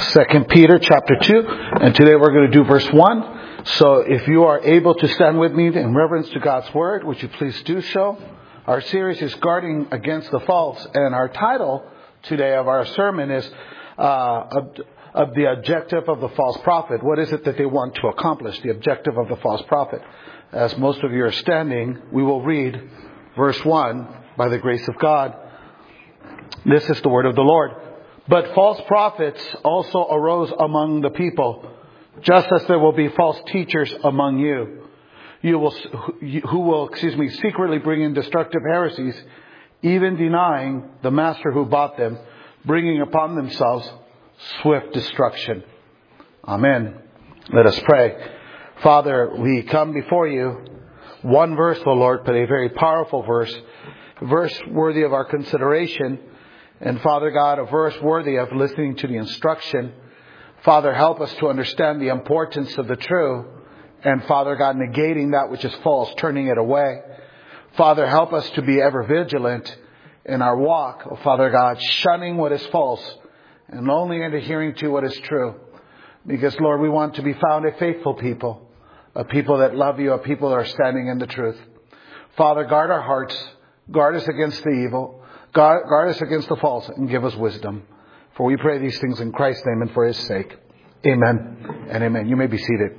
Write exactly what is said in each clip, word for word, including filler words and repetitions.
Second Peter chapter two, and today we're going to do verse one. So if you are able to stand with me in reverence to God's Word, would you please do so? Our series is Guarding Against the False, and our title today of our sermon is uh, of, of the objective of the false prophet. What is it that they want to accomplish? The objective of the false prophet. As most of you are standing, we will read verse one by the grace of God. This is the word of the Lord. But false prophets also arose among the people, just as there will be false teachers among you. You will, who will, excuse me, secretly bring in destructive heresies, even denying the master who bought them, bringing upon themselves swift destruction. Amen. Let us pray. Father, we come before you. One verse, O Lord, but a very powerful verse, a verse worthy of our consideration. And Father God, a verse worthy of listening to the instruction. Father, help us to understand the importance of the true. And Father God, negating that which is false, turning it away. Father, help us to be ever vigilant in our walk. Oh, Father God, shunning what is false and only adhering to what is true. Because, Lord, we want to be found a faithful people. A people that love you, a people that are standing in the truth. Father, guard our hearts. Guard us against the evil. Guard, guard us against the false and give us wisdom. For we pray these things in Christ's name and for His sake. Amen and amen. You may be seated.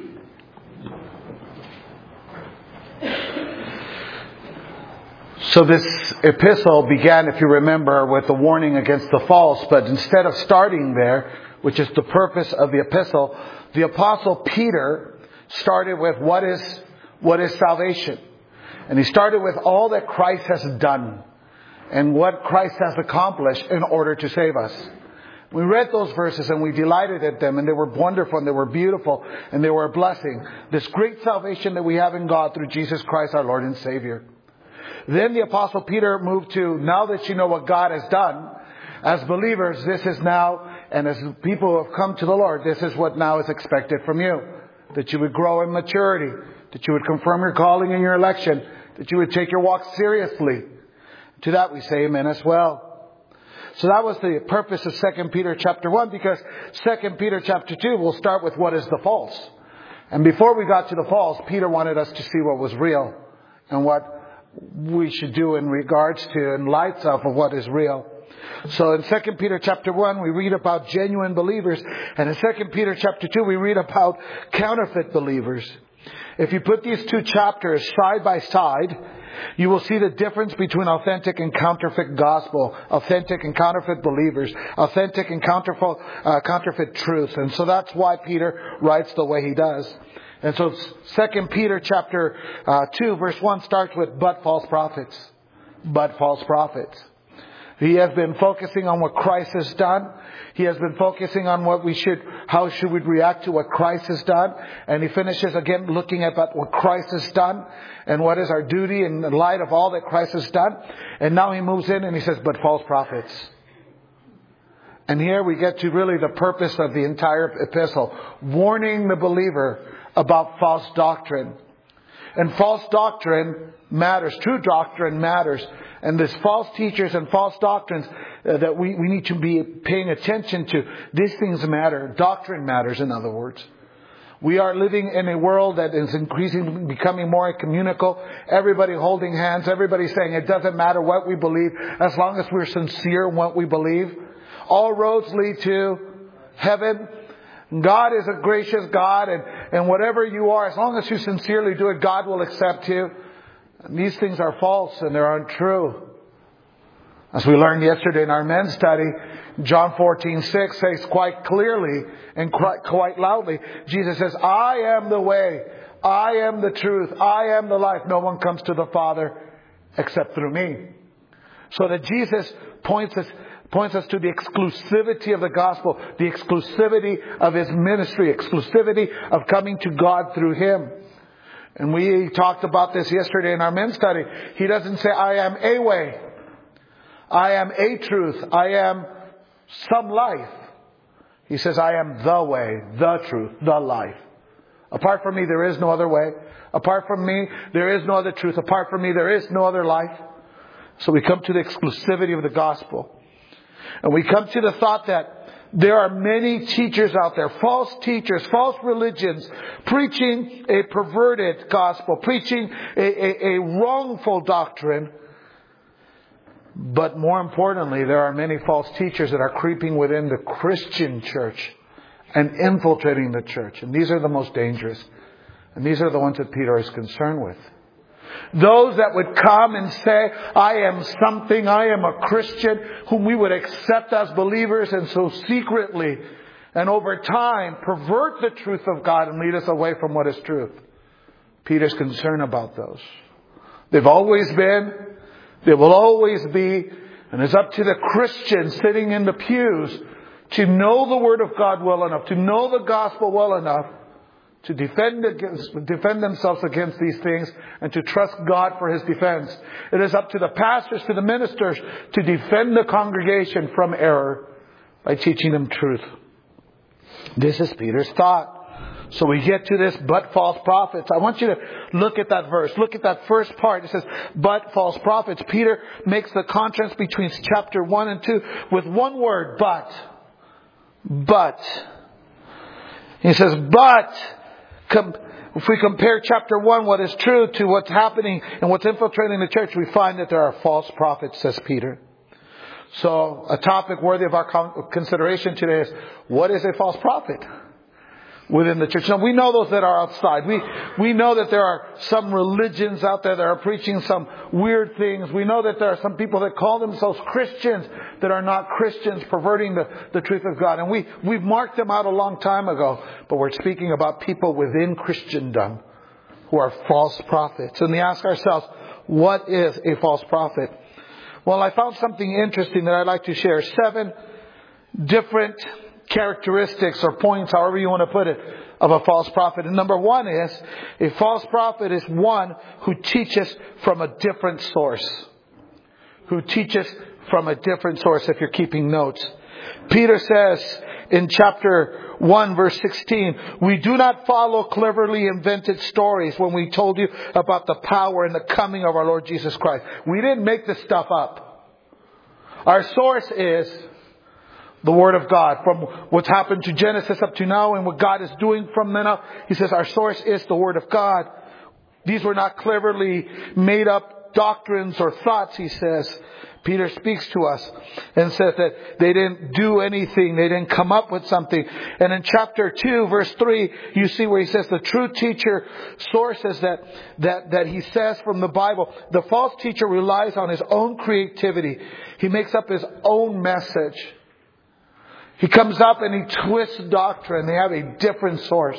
So this epistle began, if you remember, with a warning against the false. But instead of starting there, which is the purpose of the epistle, the Apostle Peter started with what is, what is salvation. And he started with all that Christ has done. And what Christ has accomplished in order to save us. We read those verses and we delighted at them, and they were wonderful and they were beautiful and they were a blessing. This great salvation that we have in God through Jesus Christ our Lord and Savior. Then the Apostle Peter moved to, now that you know what God has done, as believers, this is now, and as people who have come to the Lord, this is what now is expected from you. That you would grow in maturity, that you would confirm your calling and your election, that you would take your walk seriously. To that we say amen as well. So that was the purpose of Second Peter chapter one, because Second Peter chapter two will start with what is the false. And before we got to the false, Peter wanted us to see what was real and what we should do in regards to, in light of, of what is real. So in Second Peter chapter one, we read about genuine believers. And in Second Peter chapter two, we read about counterfeit believers. If you put these two chapters side by side, you will see the difference between authentic and counterfeit gospel, authentic and counterfeit believers, authentic and counterfeit, uh, counterfeit truth. And so that's why Peter writes the way he does. And so Second Peter chapter uh, two verse one starts with, but false prophets. But false prophets. He has been focusing on what Christ has done. He has been focusing on what we should, how should we react to what Christ has done. And he finishes again looking at what Christ has done and what is our duty in light of all that Christ has done. And now he moves in and he says, but false prophets. And here we get to really the purpose of the entire epistle, warning the believer about false doctrine. And false doctrine matters. True doctrine matters. And there's false teachers and false doctrines uh, that we, we need to be paying attention to. These things matter. Doctrine matters, in other words. We are living in a world that is increasingly becoming more communicable. Everybody holding hands. Everybody saying it doesn't matter what we believe as long as we're sincere in what we believe. All roads lead to heaven. God is a gracious God, and, and whatever you are, as long as you sincerely do it, God will accept you. And these things are false and they're untrue. As we learned yesterday in our men's study, John fourteen six says quite clearly and quite, quite loudly, Jesus says, I am the way, I am the truth, I am the life. No one comes to the Father except through me. So that Jesus points us points us to the exclusivity of the gospel, the exclusivity of His ministry, exclusivity of coming to God through Him. And we talked about this yesterday in our men's study. He doesn't say, I am a way. I am a truth. I am some life. He says, I am the way, the truth, the life. Apart from me, there is no other way. Apart from me, there is no other truth. Apart from me, there is no other life. So we come to the exclusivity of the gospel. And we come to the thought that There are many teachers out there, false teachers, false religions, preaching a perverted gospel, preaching a, a, a wrongful doctrine. But more importantly, there are many false teachers that are creeping within the Christian church and infiltrating the church. And these are the most dangerous. And these are the ones that Peter is concerned with. Those that would come and say, I am something, I am a Christian, whom we would accept as believers, and so secretly and over time pervert the truth of God and lead us away from what is truth. Peter's concerned about those. They've always been, they will always be, and it's up to the Christians sitting in the pews to know the Word of God well enough, to know the gospel well enough, to defend against, defend themselves against these things and to trust God for His defense. It is up to the pastors, to the ministers, to defend the congregation from error by teaching them truth. This is Peter's thought. So we get to this, but false prophets. I want you to look at that verse. Look at that first part. It says, but false prophets. Peter makes the contrast between chapter one and two with one word, but. But. He says, but. If we compare chapter one, what is true, to what's happening and what's infiltrating the church, we find that there are false prophets, says Peter. So a topic worthy of our consideration today is, what is a false prophet within the church? Now, we know those that are outside. We we know that there are some religions out there that are preaching some weird things. We know that there are some people that call themselves Christians that are not Christians, perverting the, the truth of God. And we, we've marked them out a long time ago. But we're speaking about people within Christendom who are false prophets. And we ask ourselves, what is a false prophet? Well, I found something interesting that I'd like to share. Seven different characteristics or points, however you want to put it, of a false prophet. And number one is, a false prophet is one who teaches from a different source. Who teaches from a different source, if you're keeping notes. Peter says in chapter one, verse sixteen, we do not follow cleverly invented stories when we told you about the power and the coming of our Lord Jesus Christ. We didn't make this stuff up. Our source is the Word of God. From what's happened to Genesis up to now and what God is doing from then up, he says our source is the Word of God. These were not cleverly made up doctrines or thoughts, he says. Peter speaks to us and says that they didn't do anything. They didn't come up with something. And in chapter two, verse three, you see where he says the true teacher sources that, that, that he says from the Bible. The false teacher relies on his own creativity. He makes up his own message. He comes up and he twists doctrine. They have a different source.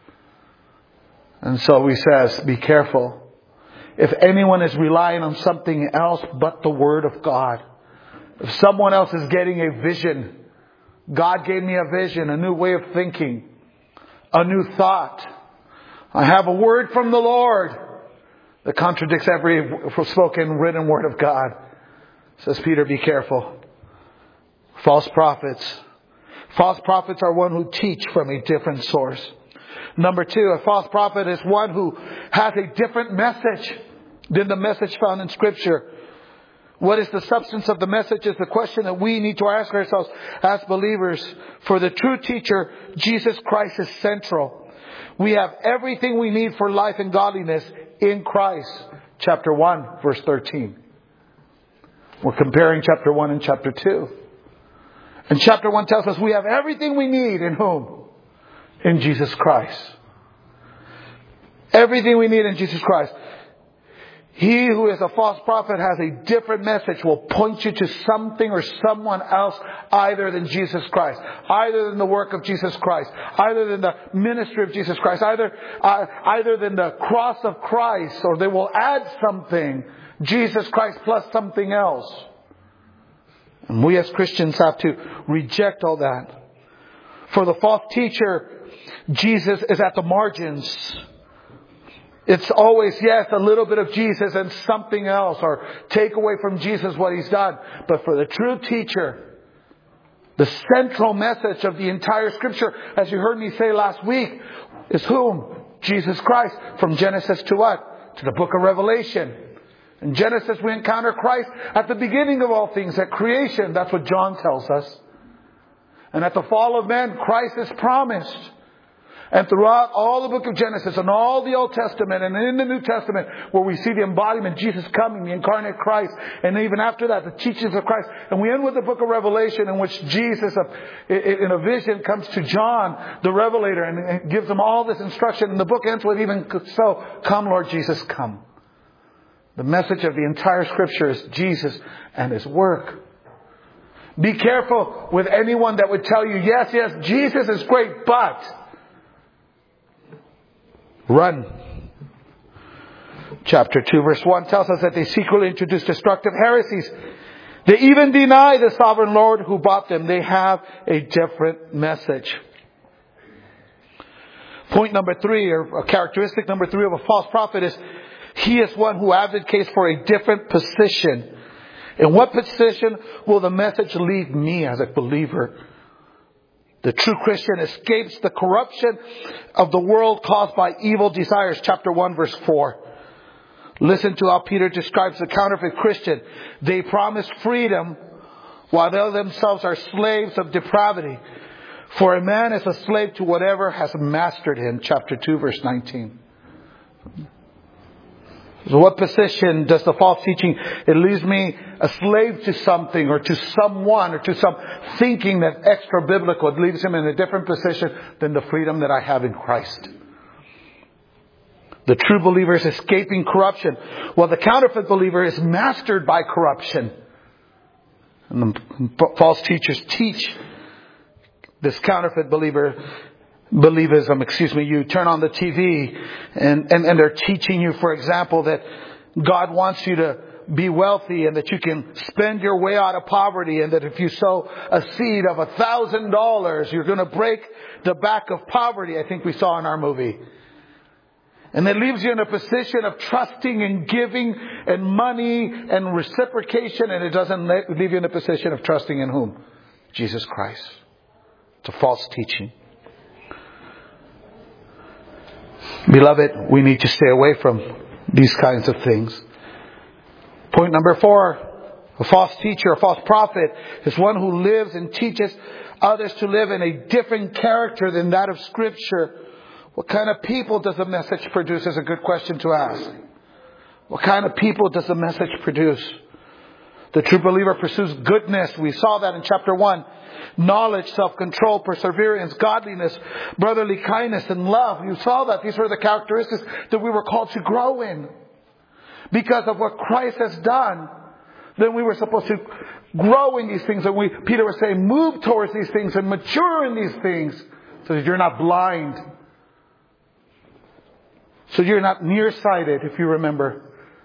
And so he says, be careful. If anyone is relying on something else but the Word of God, if someone else is getting a vision, God gave me a vision, a new way of thinking, a new thought. I have a word from the Lord that contradicts every spoken, written word of God. Says Peter, be careful. False prophets. False prophets are one who teach from a different source. Number two, a false prophet is one who has a different message than the message found in Scripture. What is the substance of the message is the question that we need to ask ourselves as believers. For the true teacher, Jesus Christ is central. We have everything we need for life and godliness in Christ. Chapter one, verse thirteen. We're comparing chapter one and chapter two. And chapter one tells us we have everything we need in whom? In Jesus Christ. Everything we need in Jesus Christ. He who is a false prophet has a different message, will point you to something or someone else other than Jesus Christ. Either than the work of Jesus Christ. Either than the ministry of Jesus Christ. Either, uh, either than the cross of Christ. Or they will add something. Jesus Christ plus something else. And we as Christians have to reject all that. For the false teacher, Jesus is at the margins. It's always, yes, a little bit of Jesus and something else, or take away from Jesus what He's done. But for the true teacher, the central message of the entire Scripture, as you heard me say last week, is whom? Jesus Christ. From Genesis to what? To the book of Revelation. In Genesis we encounter Christ at the beginning of all things, at creation. That's what John tells us. And at the fall of man, Christ is promised. And throughout all the book of Genesis and all the Old Testament and in the New Testament, where we see the embodiment, Jesus coming, the incarnate Christ, and even after that, the teachings of Christ. And we end with the book of Revelation, in which Jesus, in a vision, comes to John, the Revelator, and gives him all this instruction. And the book ends with, even so, come Lord Jesus, come. The message of the entire Scripture is Jesus and His work. Be careful with anyone that would tell you, yes, yes, Jesus is great, but... Run. Chapter two verse one tells us that they secretly introduce destructive heresies. They even deny the sovereign Lord who bought them. They have a different message. Point number three, or characteristic number three of a false prophet, is he is one who advocates for a different position. In what position will the message lead me as a believer? The true Christian escapes the corruption of the world caused by evil desires. Chapter one verse four. Listen to how Peter describes the counterfeit Christian. They promise freedom while they themselves are slaves of depravity. For a man is a slave to whatever has mastered him. Chapter two verse nineteen. So what position does the false teaching? It leaves me a slave to something or to someone or to some thinking that extra biblical. It leaves him in a different position than the freedom that I have in Christ. The true believer is escaping corruption, while the counterfeit believer is mastered by corruption. And the false teachers teach this counterfeit believer believism, excuse me, you turn on the T V and, and, and they're teaching you, for example, that God wants you to be wealthy and that you can spend your way out of poverty, and that if you sow a seed of a thousand dollars, you're going to break the back of poverty. I think we saw in our movie. And it leaves you in a position of trusting and giving and money and reciprocation, and it doesn't leave you in a position of trusting in whom? Jesus Christ. It's a false teaching. Beloved, we need to stay away from these kinds of things. Point number four, a false teacher, a false prophet is one who lives and teaches others to live in a different character than that of Scripture. What kind of people does the message produce is a good question to ask. What kind of people does the message produce? The true believer pursues goodness. We saw that in chapter one. Knowledge, self-control, perseverance, godliness, brotherly kindness, and love. You saw that. These were the characteristics that we were called to grow in. Because of what Christ has done, then we were supposed to grow in these things. And we, Peter was saying, move towards these things and mature in these things so that you're not blind. So you're not nearsighted, if you remember.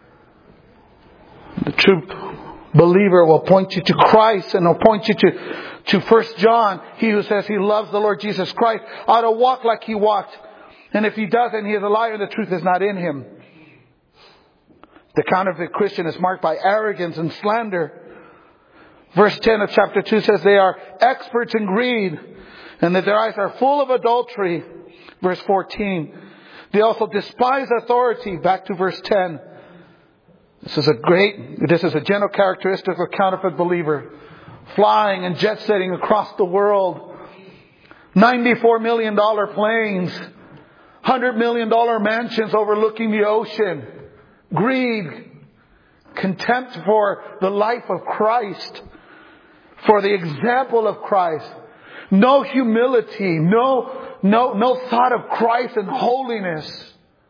The true believer will point you to Christ, and will point you to, to First John. He who says he loves the Lord Jesus Christ ought to walk like He walked. And if he doesn't, he is a liar and the truth is not in him. The counterfeit Christian is marked by arrogance and slander. Verse ten of chapter two says they are experts in greed, and that their eyes are full of adultery. Verse fourteen. They also despise authority. Back to verse ten. This is a great, this is a general characteristic of a counterfeit believer. Flying and jet setting across the world. ninety-four million dollars planes. one hundred million dollars mansions overlooking the ocean. Greed. Contempt for the life of Christ. For the example of Christ. No humility. No, no, no thought of Christ and holiness.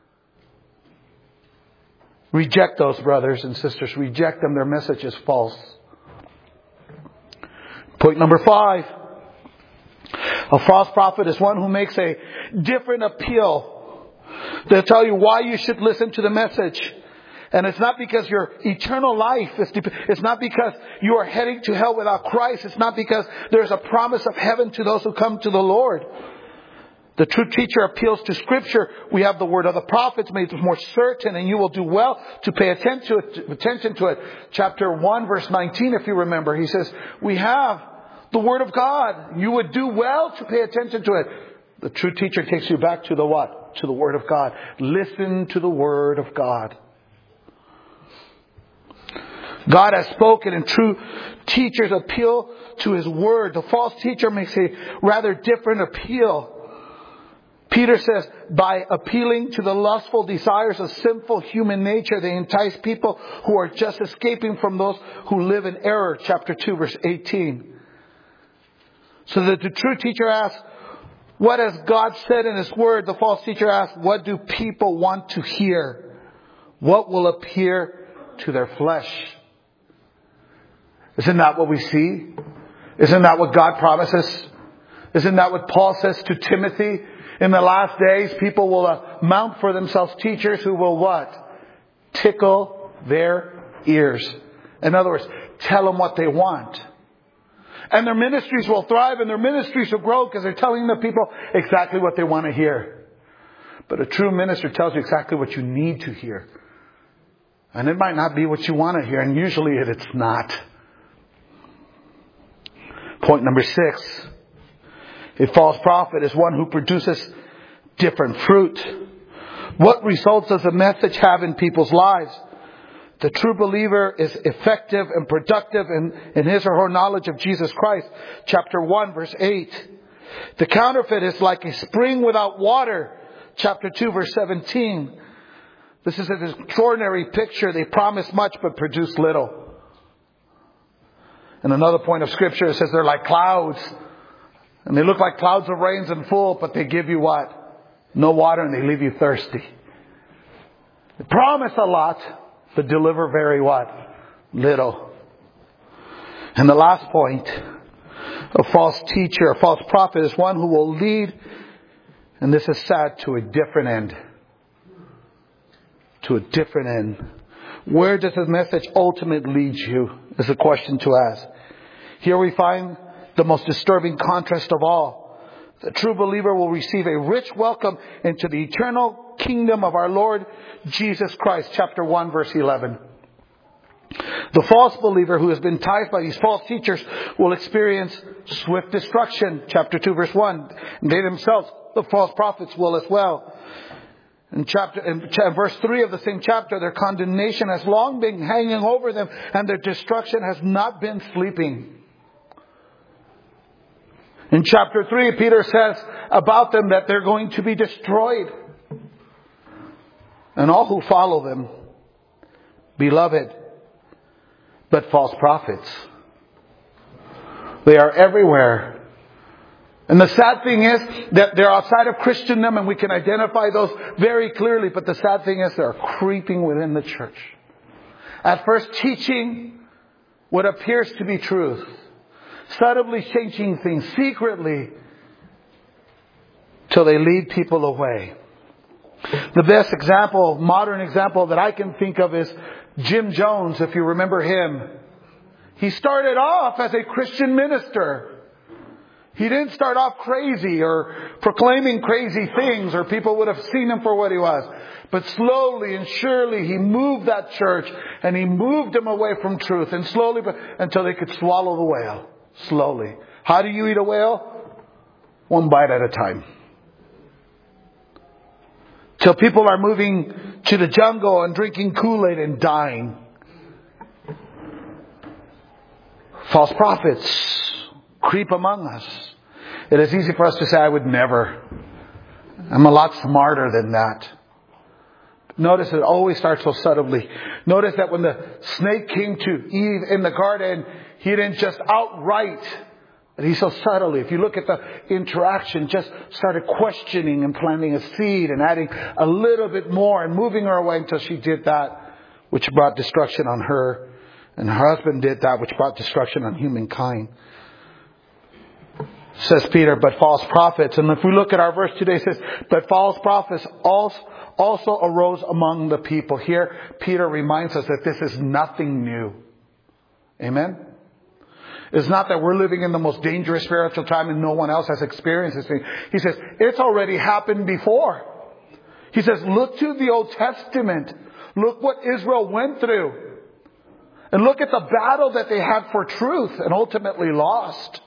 Reject those, brothers and sisters. Reject them. Their message is false. Point number five. A false prophet is one who makes a different appeal. They'll tell you why you should listen to the message. And it's not because your eternal life is, it's not because you are heading to hell without Christ. It's not because there's a promise of heaven to those who come to the Lord. The true teacher appeals to Scripture. We have the word of the prophets made more certain, and you will do well to pay attention to it. Attention to it. Chapter one, verse nineteen, if you remember, he says, we have the word of God. You would do well to pay attention to it. The true teacher takes you back to the what? To the word of God. Listen to the word of God. God has spoken, and true teachers appeal to his word. The false teacher makes a rather different appeal. Peter says, by appealing to the lustful desires of sinful human nature, they entice people who are just escaping from those who live in error. Chapter two, verse eighteen. So that the true teacher asks, what has God said in his word? The false teacher asks, what do people want to hear? What will appear to their flesh? Isn't that what we see? Isn't that what God promises? Isn't that what Paul says to Timothy? In the last days, people will uh, mount for themselves teachers who will what? Tickle their ears. In other words, tell them what they want. And their ministries will thrive and their ministries will grow because they're telling the people exactly what they want to hear. But a true minister tells you exactly what you need to hear. And it might not be what you want to hear, and usually it's not. Point number six. A false prophet is one who produces different fruit. What results does a message have in people's lives? The true believer is effective and productive in, in his or her knowledge of Jesus Christ. Chapter one, verse eight. The counterfeit is like a spring without water. Chapter two, verse seventeen. This is an extraordinary picture. They promise much but produce little. In another point of Scripture, it says they're like clouds. And they look like clouds of rains and full, but they give you what? No water, and they leave you thirsty. They promise a lot, but deliver very what? Little. And the last point, a false teacher, a false prophet is one who will lead, and this is sad, to a different end. To a different end. Where does the message ultimately lead you? Is a question to ask. Here we find the most disturbing contrast of all. The true believer will receive a rich welcome into the eternal kingdom of our Lord Jesus Christ. Chapter one, verse eleven. The false believer who has been enticed by these false teachers will experience swift destruction. Chapter two, verse one. And they themselves, the false prophets, will as well. In chapter, in verse three of the same chapter, their condemnation has long been hanging over them, and their destruction has not been sleeping. In chapter three, Peter says about them that they're going to be destroyed. And all who follow them, beloved, but false prophets. They are everywhere. And the sad thing is that they're outside of Christendom, and we can identify those very clearly. But the sad thing is they're creeping within the church. At first teaching what appears to be truth. Subtly changing things secretly till they lead people away. The best example, modern example that I can think of is Jim Jones, if you remember him. He started off as a Christian minister. He didn't start off crazy or proclaiming crazy things, or people would have seen him for what he was. But slowly and surely he moved that church, and he moved them away from truth, and slowly but until they could swallow the whale. Slowly. How do you eat a whale? One bite at a time. Till people are moving to the jungle and drinking Kool-Aid and dying. False prophets creep among us. It is easy for us to say, I would never. I'm a lot smarter than that. Notice it always starts so subtly. Notice that when the snake came to Eve in the garden, he didn't just outright, but he so subtly, if you look at the interaction, just started questioning and planting a seed and adding a little bit more and moving her away until she did that which brought destruction on her. And her husband did that which brought destruction on humankind. Says Peter, but false prophets. And if we look at our verse today, it says, but false prophets also, also arose among the people. Here, Peter reminds us that this is nothing new. Amen? It's not that we're living in the most dangerous spiritual time and no one else has experienced this thing. He says, it's already happened before. He says, look to the Old Testament. Look what Israel went through. And look at the battle that they had for truth and ultimately lost.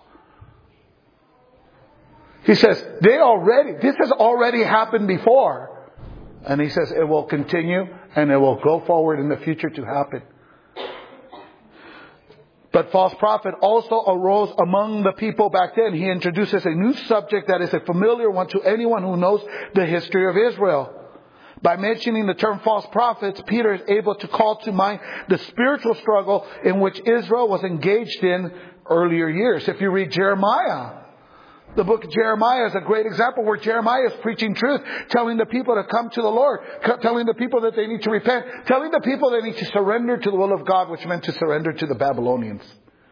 He says, they already, this has already happened before. And he says, it will continue and it will go forward in the future to happen. But false prophet also arose among the people back then. He introduces a new subject that is a familiar one to anyone who knows the history of Israel. By mentioning the term false prophets, Peter is able to call to mind the spiritual struggle in which Israel was engaged in earlier years. If you read Jeremiah, the book of Jeremiah is a great example where Jeremiah is preaching truth, telling the people to come to the Lord, telling the people that they need to repent, telling the people they need to surrender to the will of God, which meant to surrender to the Babylonians.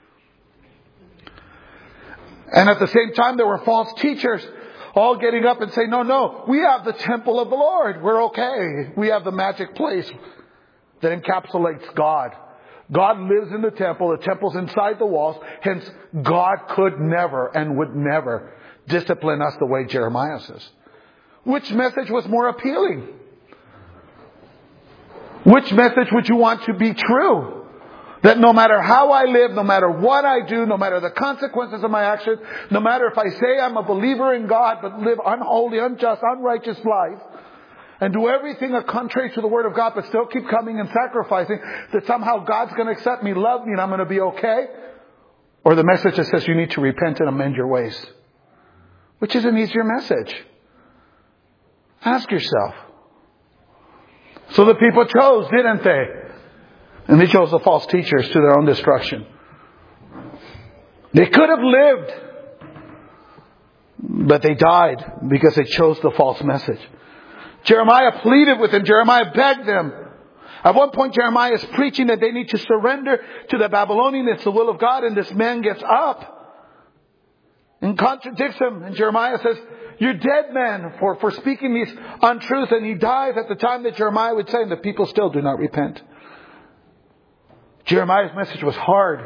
And at the same time, there were false teachers all getting up and saying, no, no, we have the temple of the Lord. We're okay. We have the magic place that encapsulates God. God lives in the temple. The temple's inside the walls. Hence, God could never and would never discipline us the way Jeremiah says. Which message was more appealing? Which message would you want to be true? That no matter how I live, no matter what I do, no matter the consequences of my actions, no matter if I say I'm a believer in God, but live unholy, unjust, unrighteous life, and do everything contrary to the Word of God, but still keep coming and sacrificing, that somehow God's going to accept me, love me, and I'm going to be okay? Or the message that says you need to repent and amend your ways? Which is an easier message? Ask yourself. So the people chose, didn't they? And they chose the false teachers to their own destruction. They could have lived, but they died because they chose the false message. Jeremiah pleaded with them. Jeremiah begged them. At one point, Jeremiah is preaching that they need to surrender to the Babylonians. It's the will of God. And this man gets up and contradicts him. And Jeremiah says, you're dead, man, for, for speaking these untruths. And he dies at the time that Jeremiah would say, and the people still do not repent. Jeremiah's message was hard.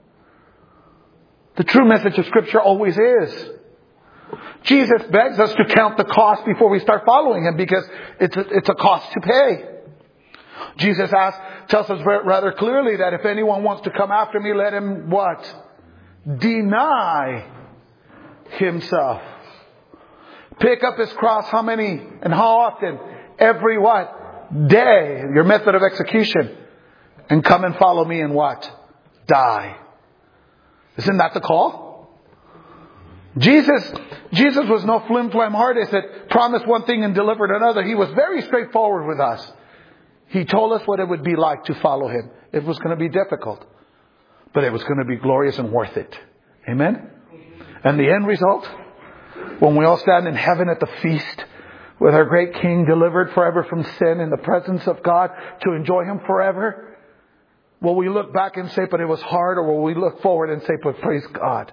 The true message of Scripture always is. Jesus begs us to count the cost before we start following Him, because it's a, it's a cost to pay. Jesus asks, tells us rather clearly that if anyone wants to come after me, let him what? Deny himself. Pick up his cross how many and how often? Every what? Day. Your method of execution. And come and follow me and what? Die. Isn't that the call? Jesus, Jesus was no flim-flam artist that promised one thing and delivered another. He was very straightforward with us. He told us what it would be like to follow Him. It was going to be difficult, but it was going to be glorious and worth it. Amen? And the end result, when we all stand in heaven at the feast with our great King, delivered forever from sin in the presence of God to enjoy Him forever, will we look back and say, but it was hard? Or will we look forward and say, but praise God?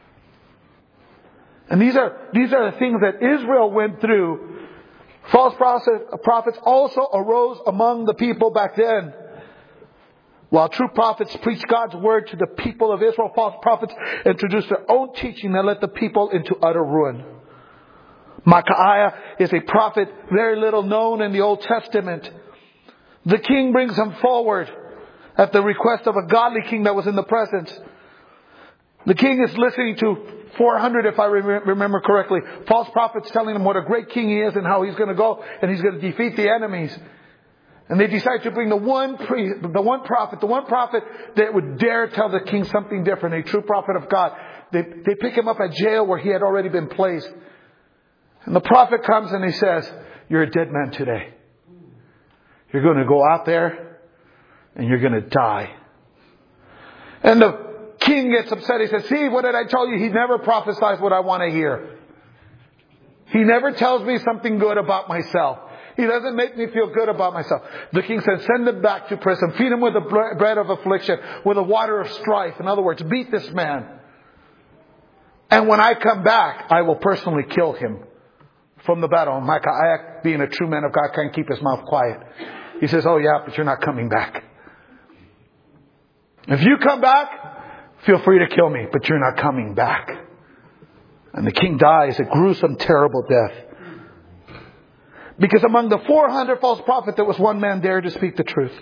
And these are, these are the things that Israel went through. False prophets also arose among the people back then. While true prophets preached God's word to the people of Israel, false prophets introduced their own teaching that led the people into utter ruin. Micaiah is a prophet very little known in the Old Testament. The king brings him forward at the request of a godly king that was in the presence. The king is listening to four hundred, if I remember correctly, false prophets telling him what a great king he is and how he's going to go and he's going to defeat the enemies. And they decide to bring the one priest, the one prophet, the one prophet that would dare tell the king something different, a true prophet of God. They, they pick him up at jail where he had already been placed. And the prophet comes and he says, you're a dead man today. You're going to go out there and you're going to die. And the king gets upset. He says, see, what did I tell you? He never prophesies what I want to hear. He never tells me something good about myself. He doesn't make me feel good about myself. The king says, send him back to prison. Feed him with the bread of affliction, with the water of strife. In other words, beat this man. And when I come back, I will personally kill him from the battle. And Micaiah, being a true man of God, can't keep his mouth quiet. He says, oh yeah, but you're not coming back. If you come back, feel free to kill me, but you're not coming back. And the king dies a gruesome, terrible death. Because among the four hundred false prophets, there was one man dared to speak the truth.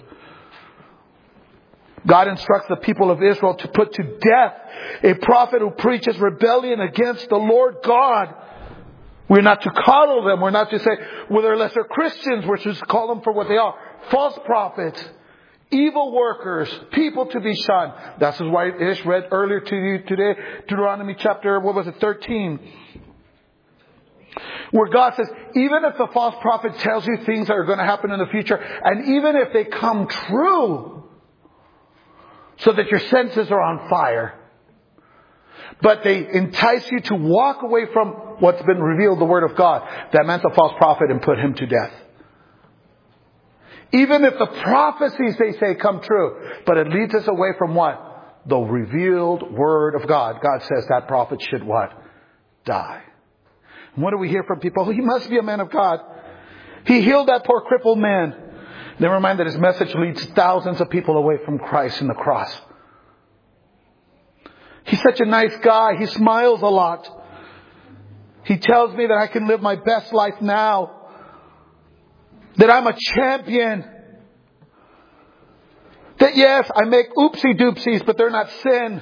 God instructs the people of Israel to put to death a prophet who preaches rebellion against the Lord God. We're not to coddle them. We're not to say, well, they're lesser Christians. We're to call them for what they are. False prophets evil workers, people to be shunned. That's why Ish read earlier to you today, Deuteronomy chapter, what was it, thirteen. Where God says, even if the false prophet tells you things that are going to happen in the future, and even if they come true, so that your senses are on fire, but they entice you to walk away from what's been revealed, the Word of God, that meant the false prophet, and put him to death. Even if the prophecies they say come true, but it leads us away from what? The revealed Word of God. God says that prophet should what? Die. And what do we hear from people? Oh, he must be a man of God. He healed that poor crippled man. Never mind that his message leads thousands of people away from Christ and the cross. He's such a nice guy. He smiles a lot. He tells me that I can live my best life now. That I'm a champion. That yes, I make oopsie doopsies, but they're not sin.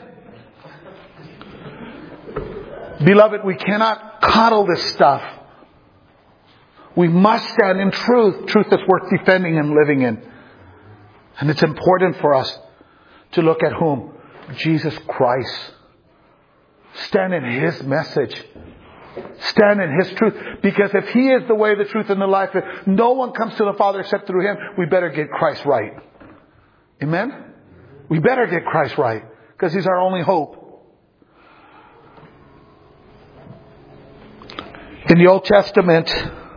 Beloved, we cannot coddle this stuff. We must stand in truth. Truth that's worth defending and living in. And it's important for us to look at whom? Jesus Christ. Stand in His message. Stand in His truth. Because if He is the way, the truth, and the life, if no one comes to the Father except through Him, we better get Christ right. Amen? We better get Christ right. Because He's our only hope. In the Old Testament,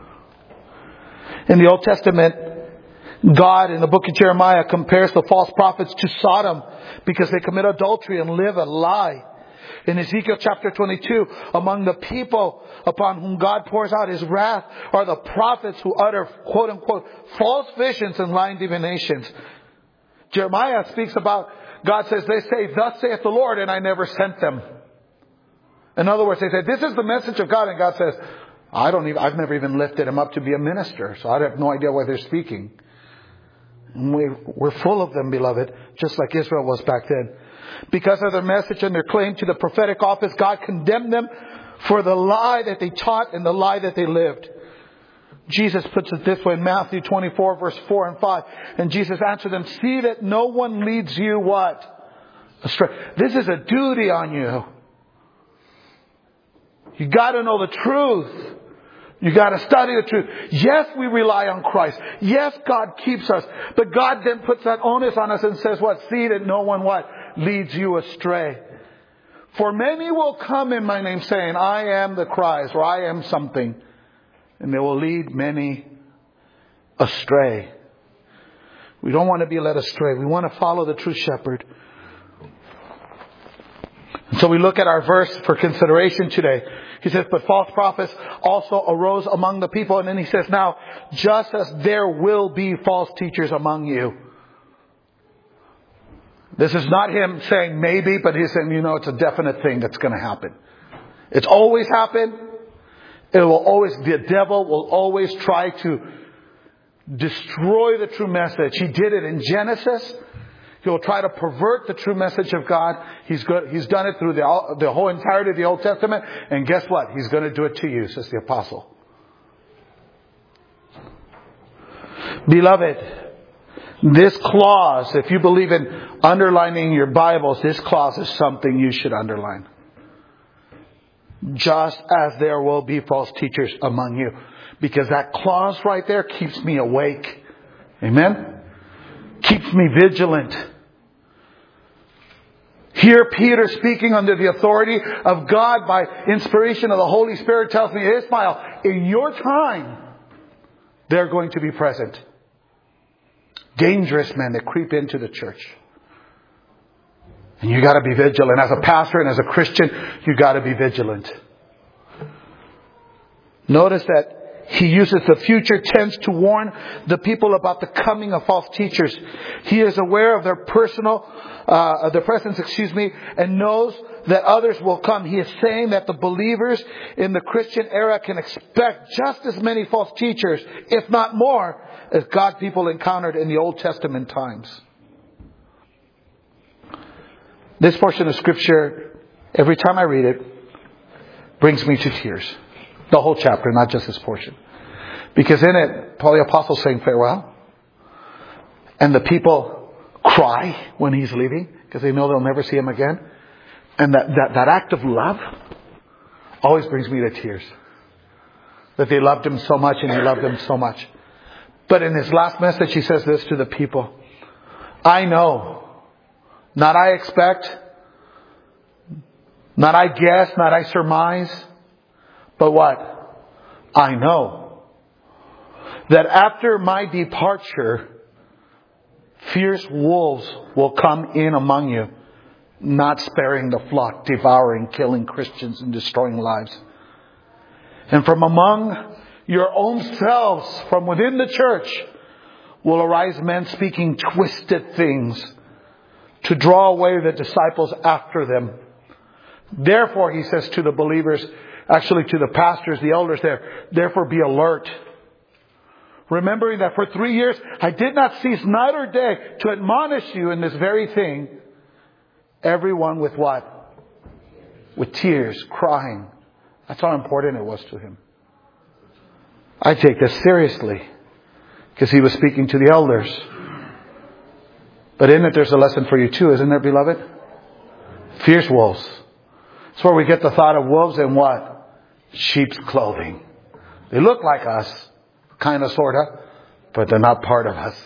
in the Old Testament, God in the book of Jeremiah compares the false prophets to Sodom because they commit adultery and live a lie. In Ezekiel chapter twenty-two, among the people upon whom God pours out His wrath are the prophets who utter quote unquote false visions and lying divinations. Jeremiah speaks about, God says, they say, thus saith the Lord, and I never sent them. In other words, they say, this is the message of God. And God says, I don't even, I've never even lifted him up to be a minister. So I have no idea why they're speaking. And we, we're full of them, beloved, just like Israel was back then. Because of their message and their claim to the prophetic office, God condemned them for the lie that they taught and the lie that they lived. Jesus puts it this way in Matthew twenty-four, verse four and five. And Jesus answered them, see that no one leads you what? Astray. This is a duty on you. You got to know the truth. You got to study the truth. Yes, we rely on Christ. Yes, God keeps us. But God then puts that onus on us and says what? See that no one what? Leads you astray. For many will come in my name saying, I am the Christ, or I am something. And they will lead many astray. We don't want to be led astray. We want to follow the true shepherd. And so we look at our verse for consideration today. He says, but false prophets also arose among the people. And then he says, now, just as there will be false teachers among you. This is not him saying maybe, but he's saying, you know, it's a definite thing that's going to happen. It's always happened. It will always, the devil will always try to destroy the true message. He did it in Genesis. He'll try to pervert the true message of God. He's good. He's done it through the, the whole entirety of the Old Testament. And guess what? He's going to do it to you, says the apostle. Beloved, this clause, if you believe in underlining your Bibles, this clause is something you should underline. Just as there will be false teachers among you. Because that clause right there keeps me awake. Amen? Keeps me vigilant. Here Peter, speaking under the authority of God by inspiration of the Holy Spirit, tells me, Ismael, in your time, they're going to be present. Dangerous men that creep into the church. And you got to be vigilant. As a pastor and as a Christian, you got to be vigilant. Notice that he uses the future tense to warn the people about the coming of false teachers. He is aware of their personal, uh, of their presence, excuse me, and knows that others will come. He is saying that the believers in the Christian era can expect just as many false teachers, if not more, as God people encountered in the Old Testament times. This portion of Scripture, every time I read it, brings me to tears. The whole chapter, not just this portion. Because in it, Paul the Apostle is saying farewell. And the people cry when he's leaving because they know they'll never see him again. And that, that, that act of love always brings me to tears. That they loved him so much and he loved them so much. But in his last message, he says this to the people. I know, not I expect, not I guess, not I surmise, but what? I know that after my departure, fierce wolves will come in among you, not sparing the flock, devouring, killing Christians and destroying lives. And from among your own selves, from within the church, will arise men speaking twisted things to draw away the disciples after them. Therefore, he says to the believers, actually to the pastors, the elders there, therefore be alert. Remembering that for three years I did not cease night or day to admonish you in this very thing. Everyone with what? With tears, crying. That's how important it was to him. I take this seriously because he was speaking to the elders. But in it there's a lesson for you too, isn't there, beloved? Fierce wolves. That's where we get the thought of wolves in what? Sheep's clothing. They look like us, kind of, sort of, but they're not part of us.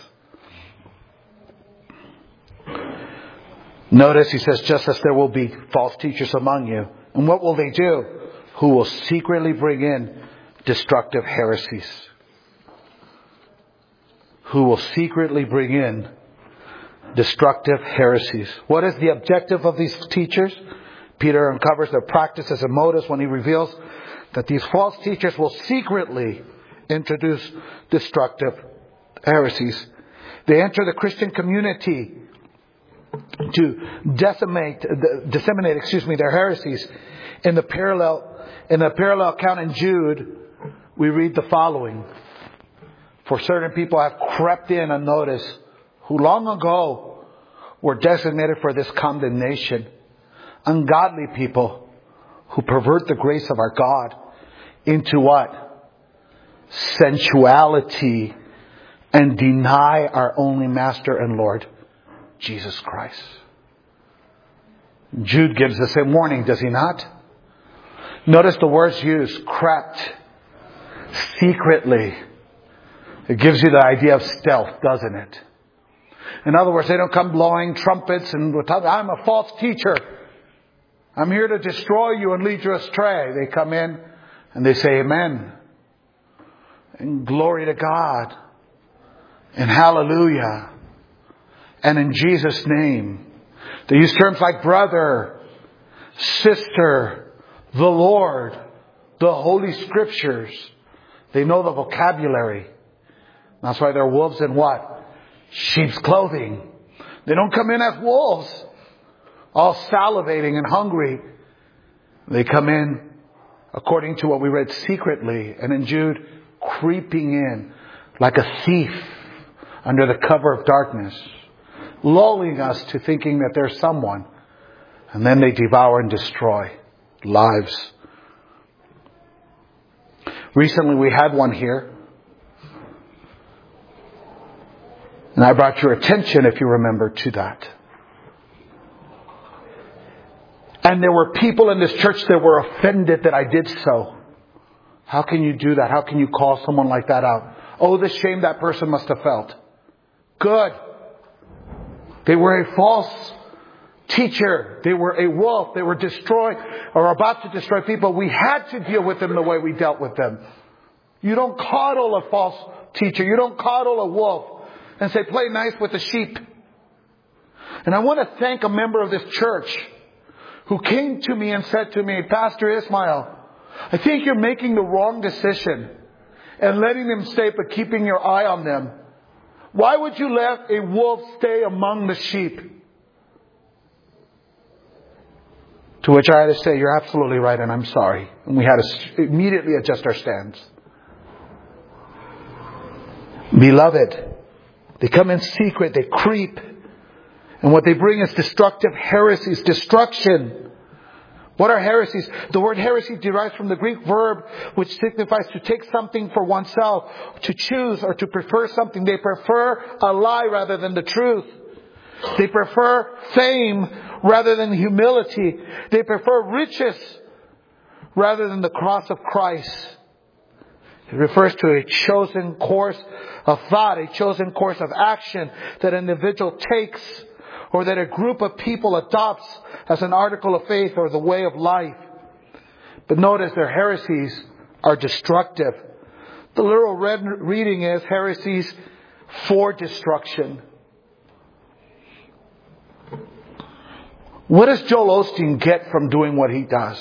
Notice he says, just as there will be false teachers among you. And what will they do? Who will secretly bring in destructive heresies. Who will secretly bring in destructive heresies. What is the objective of these teachers? Peter uncovers their practices and motives when he reveals that these false teachers will secretly introduce destructive heresies. They enter the Christian community to decimate, disseminate, excuse me, their heresies. In the parallel, in the parallel account in Jude, we read the following: for certain people have crept in unnoticed, who long ago were designated for this condemnation. Ungodly people who pervert the grace of our God into what? Sensuality, and deny our only Master and Lord, Jesus Christ. Jude gives the same warning, does he not? Notice the words used: crept, secretly. It gives you the idea of stealth, doesn't it? In other words, they don't come blowing trumpets and I'm a false teacher. I'm here to destroy you and lead you astray. They come in and they say amen. And glory to God. And hallelujah. And in Jesus' name. They use terms like brother, sister, the Lord, the Holy Scriptures. They know the vocabulary. That's why they're wolves in what? Sheep's clothing. They don't come in as wolves, all salivating and hungry. They come in, according to what we read, secretly. And in Jude, creeping in like a thief under the cover of darkness, lulling us to thinking that there's someone. And then they devour and destroy lives. Recently we had one here. And I brought your attention, if you remember, to that. And there were people in this church that were offended that I did so. How can you do that? How can you call someone like that out? Oh, the shame that person must have felt. Good. They were a false teacher. They were a wolf. They were destroying or about to destroy people. We had to deal with them the way we dealt with them. You don't coddle a false teacher. You don't coddle a wolf and say, play nice with the sheep. And I want to thank a member of this church who came to me and said to me, Pastor Ismael, I think you're making the wrong decision and letting them stay but keeping your eye on them. Why would you let a wolf stay among the sheep? To which I had to say, you're absolutely right and I'm sorry. And we had to immediately adjust our stance. Beloved, they come in secret, they creep. And what they bring is destructive heresies, destruction. What are heresies? The word heresy derives from the Greek verb which signifies to take something for oneself, to choose or to prefer something. They prefer a lie rather than the truth. They prefer fame rather than humility. They prefer riches rather than the cross of Christ. It refers to a chosen course of thought, a chosen course of action that an individual takes or that a group of people adopts as an article of faith or the way of life. But notice their heresies are destructive. The literal reading is heresies for destruction. What does Joel Osteen get from doing what he does?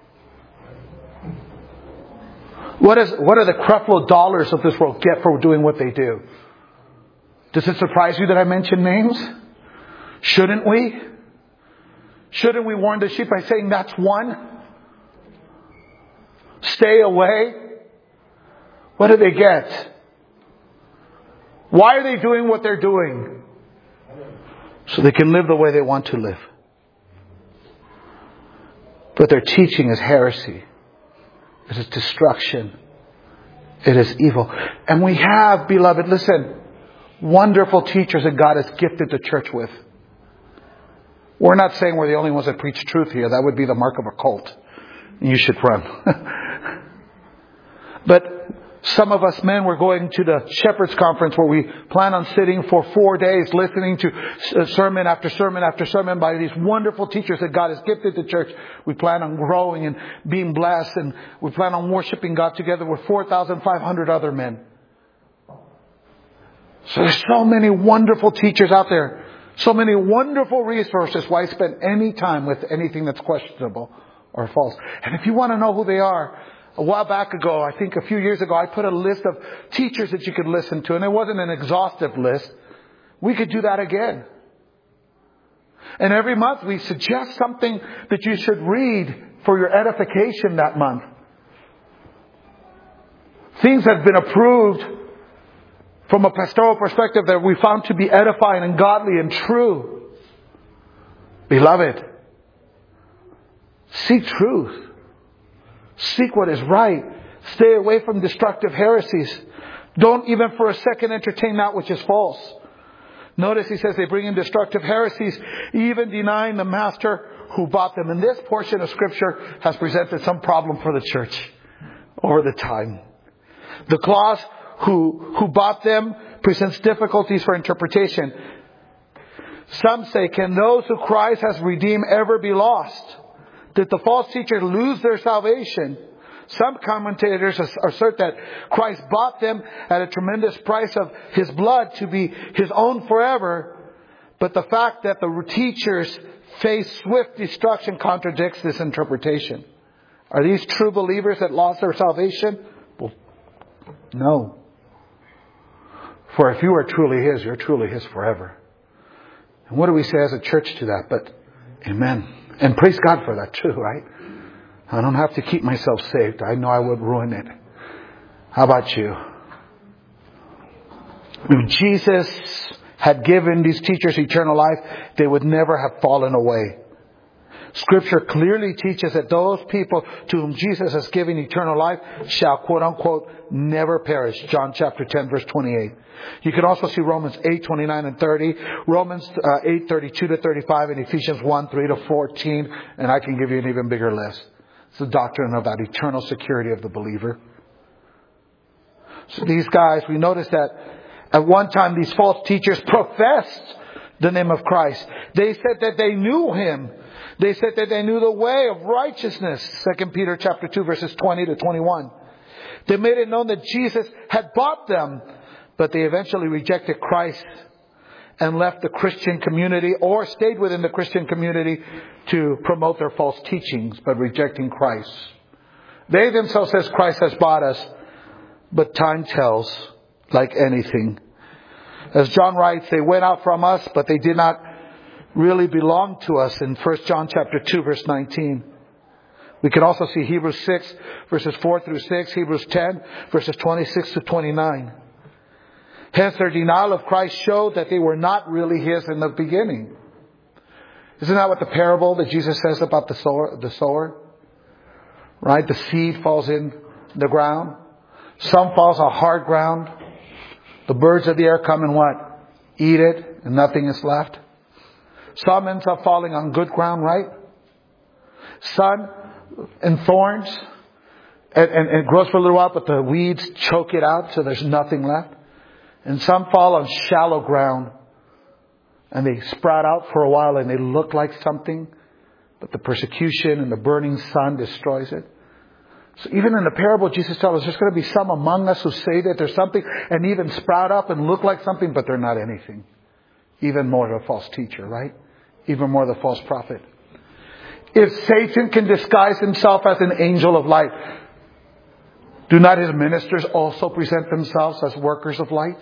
What is what are the Creflo Dollars of this world get for doing what they do? Does it surprise you that I mention names? Shouldn't we? Shouldn't we warn the sheep by saying that's one? Stay away. What do they get? Why are they doing what they're doing? So they can live the way they want to live. But their teaching is heresy. It is destruction. It is evil. And we have, beloved, listen, wonderful teachers that God has gifted the church with. We're not saying we're the only ones that preach truth here. That would be the mark of a cult. You should run. But some of us men, we're going to the Shepherd's Conference where we plan on sitting for four days listening to sermon after sermon after sermon by these wonderful teachers that God has gifted the church. We plan on growing and being blessed, and we plan on worshiping God together with four thousand five hundred other men. So there's so many wonderful teachers out there. So many wonderful resources. Why spend any time with anything that's questionable or false? And if you want to know who they are, a while back ago, I think a few years ago, I put a list of teachers that you could listen to. And it wasn't an exhaustive list. We could do that again. And every month we suggest something that you should read for your edification that month. Things that have been approved from a pastoral perspective that we found to be edifying and godly and true. Beloved, seek truth. Seek what is right. Stay away from destructive heresies. Don't even for a second entertain that which is false. Notice he says they bring in destructive heresies, even denying the master who bought them. And this portion of Scripture has presented some problem for the church over the time. The clause who, who bought them presents difficulties for interpretation. Some say, can those who Christ has redeemed ever be lost? Did the false teachers lose their salvation? Some commentators assert that Christ bought them at a tremendous price of His blood to be His own forever. But the fact that the teachers face swift destruction contradicts this interpretation. Are these true believers that lost their salvation? Well, no. For if you are truly His, you're truly His forever. And what do we say as a church to that? But amen. And praise God for that too, right? I don't have to keep myself saved. I know I would ruin it. How about you? If Jesus had given these teachers eternal life, they would never have fallen away. Scripture clearly teaches that those people to whom Jesus has given eternal life shall, quote unquote, never perish. John chapter ten, verse twenty-eight. You can also see Romans eight, twenty-nine and thirty, Romans uh, eight, thirty-two to thirty-five, and Ephesians one, three to fourteen, and I can give you an even bigger list. It's the doctrine of that eternal security of the believer. So these guys, we notice that at one time these false teachers professed the name of Christ. They said that they knew Him. They said that they knew the way of righteousness. Second Peter chapter two, verses twenty to twenty-one. They made it known that Jesus had bought them, but they eventually rejected Christ and left the Christian community, or stayed within the Christian community to promote their false teachings, but rejecting Christ. They themselves says Christ has bought us, but time tells, like anything. As John writes, they went out from us, but they did not really belong to us in First John chapter two, verse nineteen. We can also see Hebrews six, verses four through six, Hebrews ten, verses twenty-six to twenty-nine. Hence, their denial of Christ showed that they were not really His in the beginning. Isn't that what the parable that Jesus says about the sower, the sower? Right? The seed falls in the ground. Some falls on hard ground. The birds of the air come and what? Eat it, and nothing is left. Some ends up falling on good ground, right? Some in thorns. And, and, and it grows for a little while, but the weeds choke it out so there's nothing left. And some fall on shallow ground. And they sprout out for a while and they look like something. But the persecution and the burning sun destroys it. So even in the parable, Jesus tells us there's going to be some among us who say that there's something and even sprout up and look like something, but they're not anything. Even more the false teacher, right? Even more the false prophet. If Satan can disguise himself as an angel of light, do not his ministers also present themselves as workers of light?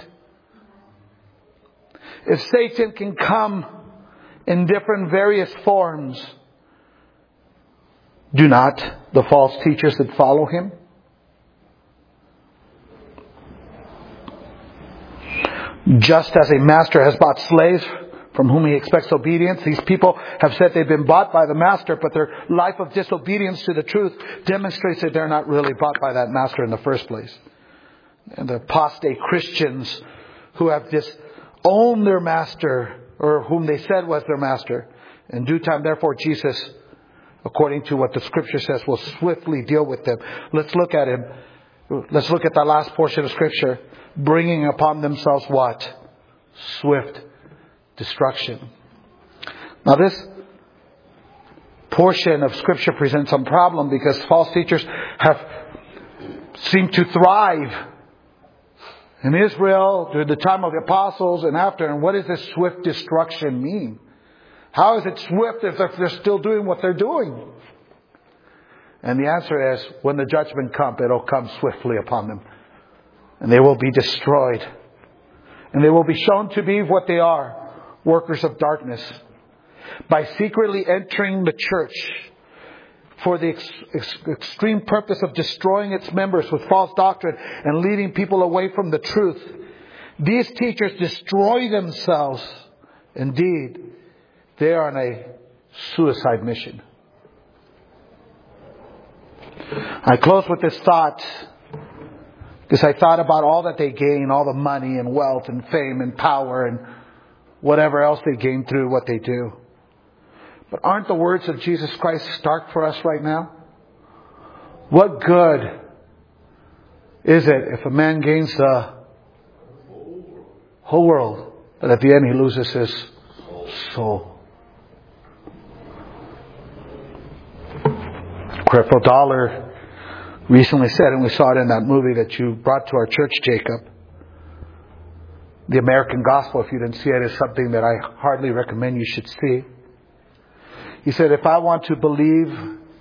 If Satan can come in different various forms, do not the false teachers that follow him? Just as a master has bought slaves from whom he expects obedience, these people have said they've been bought by the master, but their life of disobedience to the truth demonstrates that they're not really bought by that master in the first place. And the apostate Christians who have disowned their master, or whom they said was their master, in due time, therefore, Jesus, according to what the scripture says, will swiftly deal with them. Let's look at him. Let's look at the last portion of scripture. Bringing upon themselves what? Swift destruction. Now this portion of scripture presents some problem because false teachers have seemed to thrive in Israel during the time of the apostles and after. And what does this swift destruction mean? How is it swift if they're still doing what they're doing? And the answer is, when the judgment comes, it'll come swiftly upon them. And they will be destroyed. And they will be shown to be what they are. Workers of darkness, by secretly entering the church for the ex- ex- extreme purpose of destroying its members with false doctrine and leading people away from the truth. These teachers destroy themselves. Indeed, they are on a suicide mission. I close with this thought because I thought about all that they gain, all the money and wealth and fame and power and whatever else they gain through what they do. But aren't the words of Jesus Christ stark for us right now? What good is it if a man gains the whole world, but at the end he loses his soul? Creflo Dollar recently said, and we saw it in that movie that you brought to our church, Jacob, The American Gospel, if you didn't see it, is something that I hardly recommend you should see. He said, if I want to believe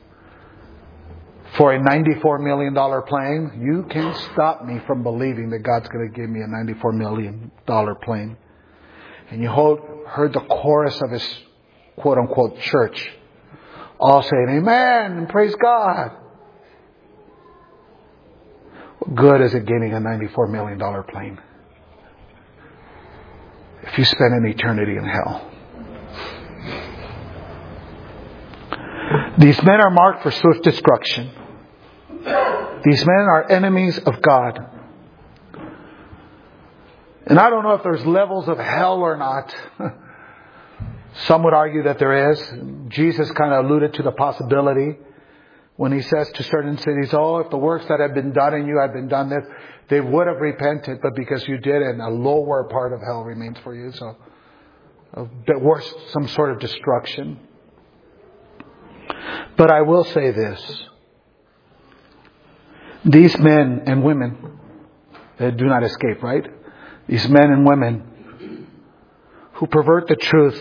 for a ninety-four million dollars plane, you can't stop me from believing that God's going to give me a ninety-four million dollars plane. And you heard the chorus of his quote-unquote church all saying, amen, and praise God. What good is it getting a ninety-four million dollars plane if you spend an eternity in hell? These men are marked for swift destruction. These men are enemies of God. And I don't know if there's levels of hell or not. Some would argue that there is. Jesus kind of alluded to the possibility when he says to certain cities, oh, if the works that have been done in you had been done there, they would have repented, but because you didn't, a lower part of hell remains for you. So, a bit worse, some sort of destruction. But I will say this. These men and women, they do not escape, right? These men and women who pervert the truth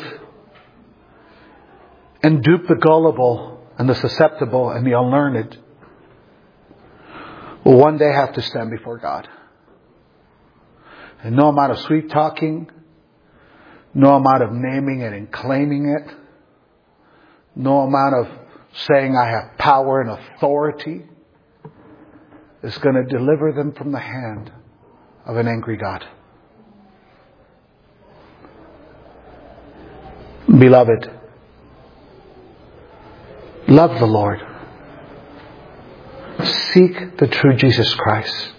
and dupe the gullible and the susceptible and the unlearned will one day have to stand before God. And no amount of sweet talking, no amount of naming it and claiming it, no amount of saying I have power and authority is going to deliver them from the hand of an angry God. Beloved, love the Lord. Seek the true Jesus Christ.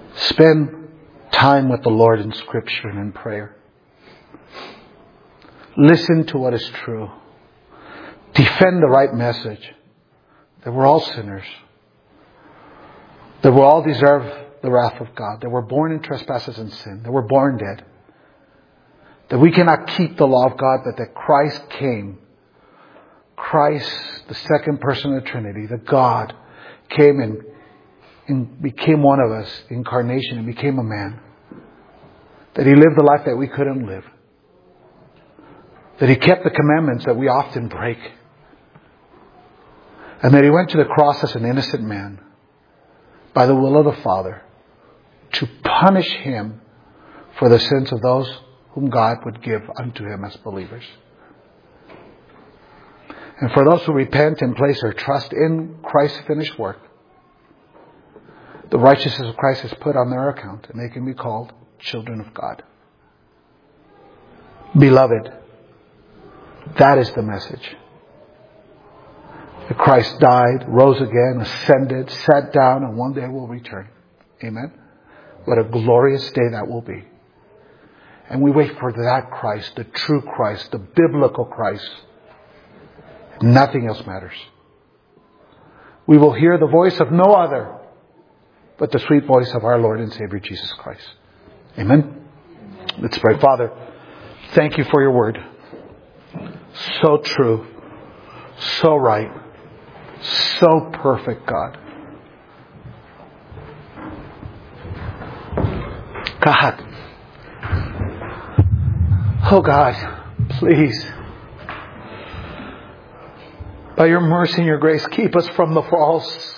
Spend time with the Lord in Scripture and in prayer. Listen to what is true. Defend the right message. That we're all sinners. That we all deserve the wrath of God. That we're born in trespasses and sin. That we're born dead. That we cannot keep the law of God, but that Christ came. Christ, the second person of the Trinity, the God, came and, and became one of us, incarnation, and became a man. That He lived the life that we couldn't live. That He kept the commandments that we often break. And that He went to the cross as an innocent man by the will of the Father to punish Him for the sins of those whom God would give unto Him as believers. And for those who repent and place their trust in Christ's finished work, the righteousness of Christ is put on their account and they can be called children of God. Beloved, that is the message. That Christ died, rose again, ascended, sat down, and one day will return. Amen? What a glorious day that will be. And we wait for that Christ, the true Christ, the biblical Christ. Nothing else matters. We will hear the voice of no other but the sweet voice of our Lord and Savior Jesus Christ. Amen? Let's pray. Father, thank You for Your word. So true. So right. So perfect, God. God. Oh God, please. By Your mercy and Your grace, keep us from the false.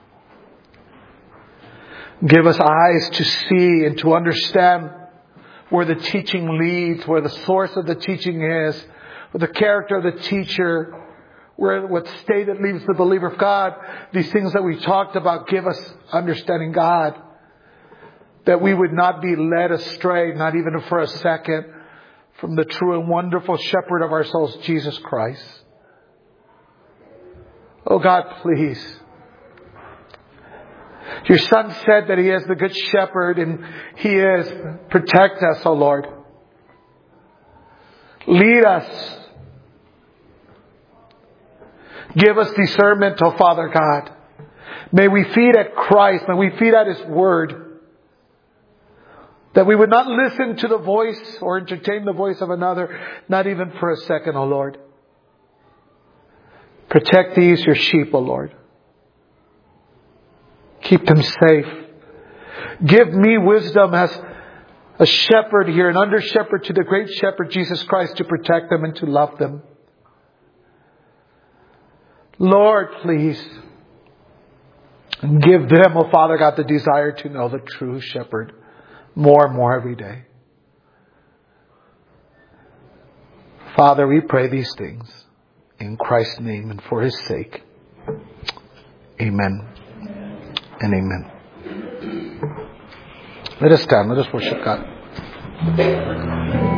Give us eyes to see and to understand where the teaching leads, where the source of the teaching is, where the character of the teacher, where what state it leaves the believer of God. These things that we talked about, give us understanding, God, that we would not be led astray, not even for a second, from the true and wonderful shepherd of our souls, Jesus Christ. Oh God, please. Your Son said that He is the good shepherd, and He is. Protect us, oh Lord. Lead us. Give us discernment, oh Father God. May we feed at Christ. May we feed at His word. That we would not listen to the voice or entertain the voice of another, not even for a second, oh Lord. Protect these, Your sheep, O Lord. Keep them safe. Give me wisdom as a shepherd here, an under shepherd to the great shepherd Jesus Christ, to protect them and to love them. Lord, please give them, oh Father God, the desire to know the true shepherd more and more every day. Father, we pray these things in Christ's name and for His sake. Amen and amen. Let us stand. Let us worship God.